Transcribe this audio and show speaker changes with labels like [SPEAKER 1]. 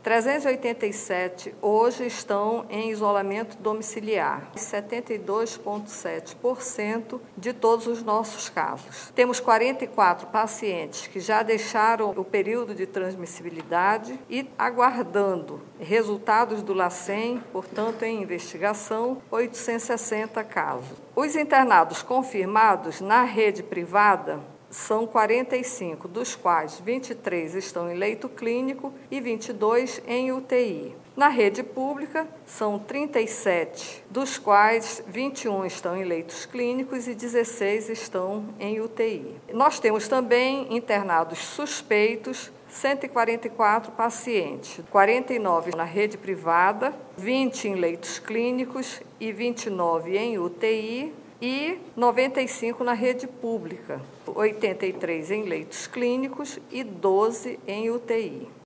[SPEAKER 1] 387 hoje estão em isolamento domiciliar, 72,7% de todos os nossos casos. Temos 44 pacientes que já deixaram o período de transmissibilidade e aguardando resultados do LACEN, portanto, em investigação, 860 casos. Os internados confirmados na rede privada são 45, dos quais 23 estão em leito clínico e 22 em UTI. Na rede pública, são 37, dos quais 21 estão em leitos clínicos e 16 estão em UTI. Nós temos também internados suspeitos, 144 pacientes, 49 na rede privada, 20 em leitos clínicos e 29 em UTI, e 95 na rede pública, 83 em leitos clínicos e 12 em UTI.